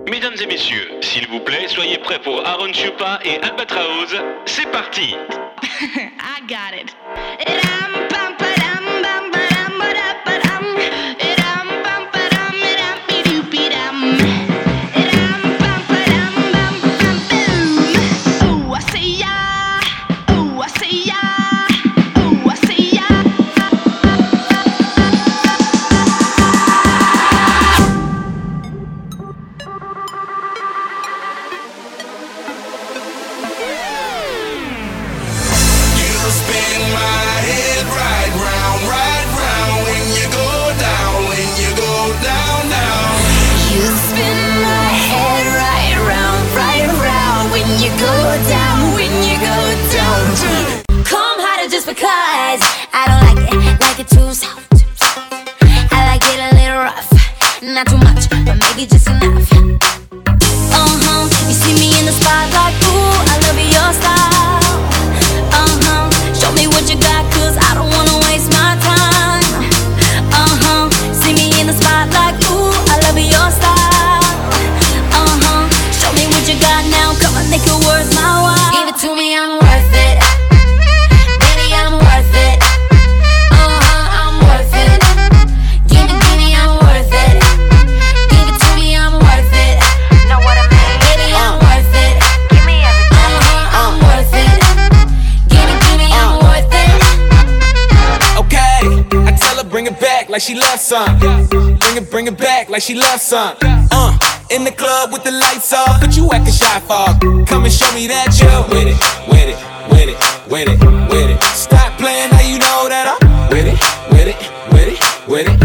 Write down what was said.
Mesdames et messieurs, s'il vous plaît, soyez prêts pour Aaron Chupa et Albatraoz. C'est parti. I got it. Because I don't like it too soft. I like it a little rough, not too much, but maybe just enough. You see me in the spotlight, ooh, I love your style. Show me what you got, cause I don't wanna waste my time. See me in the spotlight, ooh, I love your style. Show me what you got now, come on, make it worth my while. Give it to me, I'm worth it. Like she loves some. Bring it back like she loves some. In the club with the lights off, but you acting shy for. Come and show me that you're with it, with it, with it, with it, with it. Stop playing, now you know that I'm with it, with it, with it, with it.